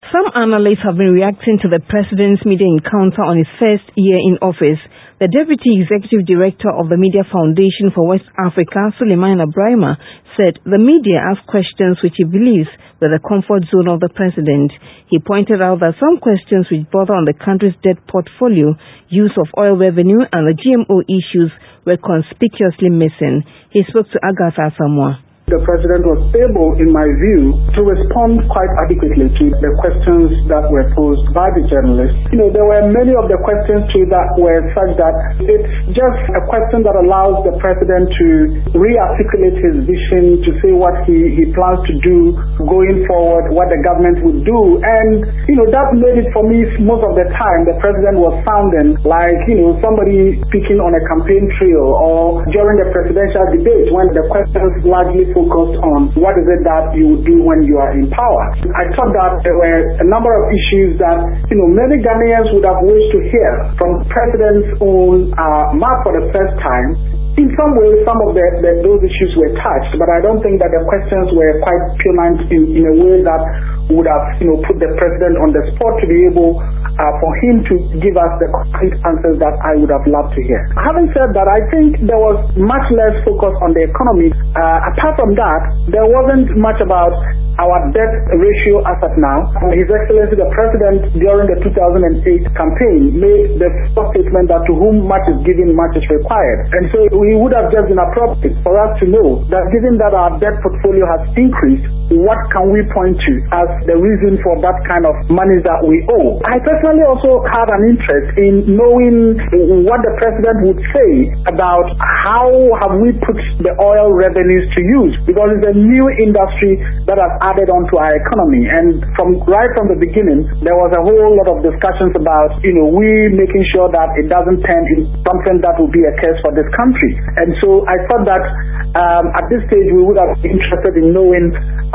Some analysts have been reacting to the president's media encounter on his first year in office. The Deputy Executive Director of the Media Foundation for West Africa, Suleiman Brahima, said the media asked questions which he believes were the comfort zone of the president. He pointed out that some questions which bother on the country's debt portfolio, use of oil revenue and the GMO issues were conspicuously missing. He spoke to Agatha Samoa. The president was able, in my view, to respond quite adequately to the questions that were posed by the journalists. There were many of the questions too that were such that it's just a question that allows the president to re-articulate his vision, to say what he plans to do going forward, what the government would do. And, that made it for me most of the time the president was sounding like, somebody speaking on a campaign trail or during the presidential debate when the questions largely focused on what is it that you would do when you are in power. I thought that there were a number of issues that, many Ghanaians would have wished to hear from the president's own mouth for the first time. In some ways, some of those issues were touched, but I don't think that the questions were quite poignant in a way that would have, put the president on the spot to be able for him to give us the concrete answers that I would have loved to hear. Having said that, I think there was much less focus on the economy. Apart from that, there wasn't much about our debt ratio as of now. His Excellency the President during the 2008 campaign made the first statement that to whom much is given, much is required. And so it would have just been appropriate for us to know that given that our debt portfolio has increased, what can we point to as the reason for that kind of money that we owe? I personally also had an interest in knowing what the President would say about how have we put the oil revenues to use, because it's a new industry that has added on to our economy. And right from the beginning, there was a whole lot of discussions about, we making sure that it doesn't turn into something that will be a curse for this country. And so I thought that at this stage we would have been interested in knowing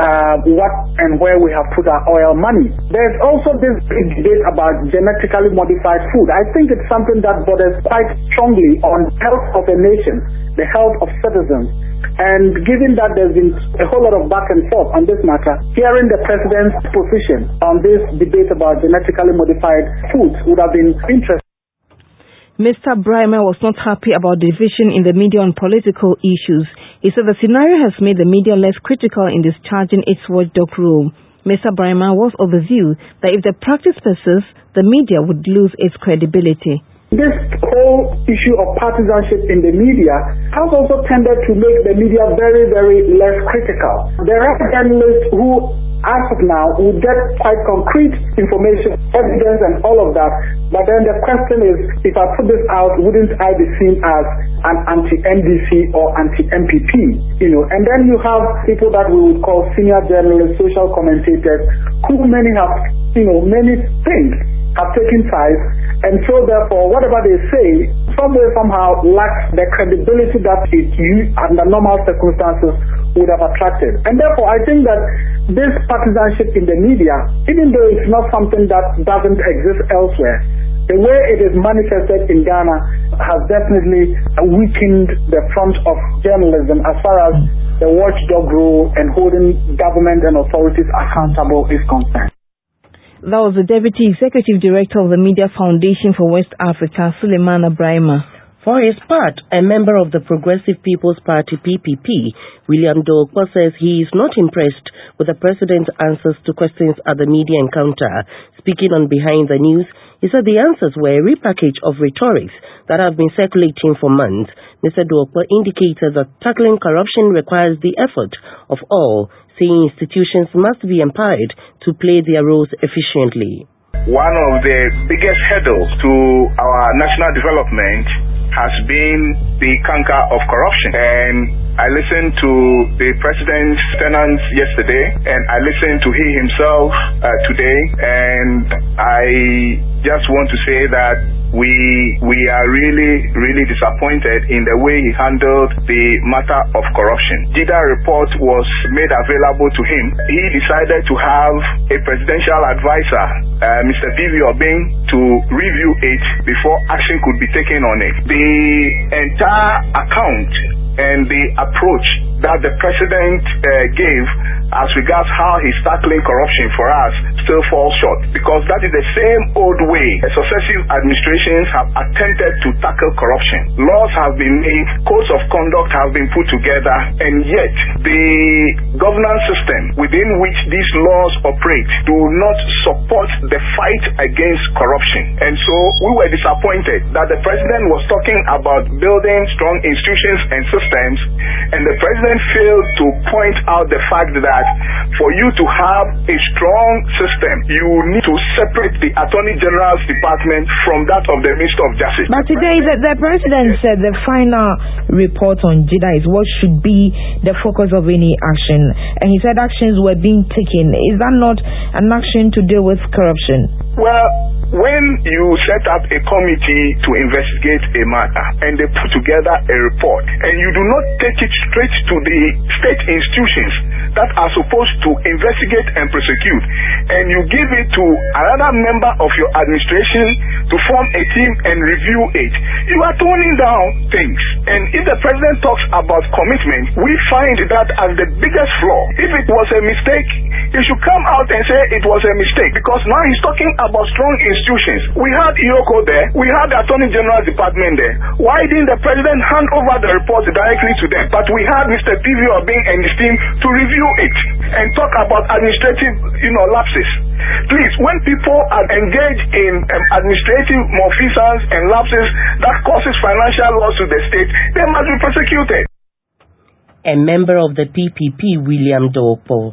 what and where we have put our oil money. There's also this big debate about genetically modified food. I think it's something that borders quite strongly on health of a nation, the health of citizens. And given that there's been a whole lot of back and forth on this matter, hearing the president's position on this debate about genetically modified foods would have been interesting. Mr. Brahima was not happy about division in the media on political issues. He said the scenario has made the media less critical in discharging its watchdog role. Mr. Brahima was of the view that if the practice persists, the media would lose its credibility. This whole issue of partisanship in the media has also tended to make the media very, very less critical. There are journalists who, as of now, will get quite concrete information, evidence and all of that, but then the question is, if I put this out, wouldn't I be seen as an anti-NDC or anti-MPP? And then you have people that we would call senior journalists, social commentators, who many have, many things have taken sides, and so therefore whatever they say somehow lacks the credibility that you under normal circumstances would have attracted. And therefore I think that this partisanship in the media, even though it's not something that doesn't exist elsewhere, the way it is manifested in Ghana has definitely weakened the front of journalism as far as the watchdog role and holding government and authorities accountable is concerned. That was the Deputy Executive Director of the Media Foundation for West Africa, Suleiman Brahima. For his part, a member of the Progressive People's Party (PPP), William Dorkwa, says he is not impressed with the president's answers to questions at the media encounter. Speaking on Behind the News, he said the answers were a repackage of rhetorics that have been circulating for months. Mr. Dorkwa indicated that tackling corruption requires the effort of all, saying institutions must be empowered to play their roles efficiently. One of the biggest hurdles to our national development has been the canker of corruption. And I listened to the president's tenants yesterday, and I listened to he himself today, and I just want to say that we are really disappointed in the way he handled the matter of corruption. JIDA report was made available to him. He decided to have a presidential advisor, Mr. V.V. Obeng, to review it before action could be taken on it. The entire account and the approach that the president gave as regards how he's tackling corruption for us still falls short, because that is the same old way successive administrations have attempted to tackle corruption. Laws have been made, codes of conduct have been put together, and yet the governance system within which these laws operate do not support the fight against corruption. And so we were disappointed that the president was talking about building strong institutions and systems, and the president failed to point out the fact that for you to have a strong system, you need to separate the Attorney General's department from that of the Minister of Justice. But today, the president said the final report on JIDA is what should be the focus of any action. And he said actions were being taken. Is that not an action to deal with corruption? Well, when you set up a committee to investigate a matter and they put together a report and you do not take it straight to the state institutions that are supposed to investigate and prosecute, and you give it to another member of your administration to form a team and review it, you are toning down things. And if the president talks about commitment, we find that as the biggest flaw. If it was a mistake, he should come out and say it was a mistake, because now he's talking about strong institutions. We had IOCO there, we had the Attorney General's department there. Why didn't the president hand over the report directly to them? But we had Mr. P.V. Obing and his team to review it and talk about administrative lapses. Please, when people are engaged in administrative malfeasance and lapses that causes financial loss to the state, they must be prosecuted. A member of the PPP, William Dokpo.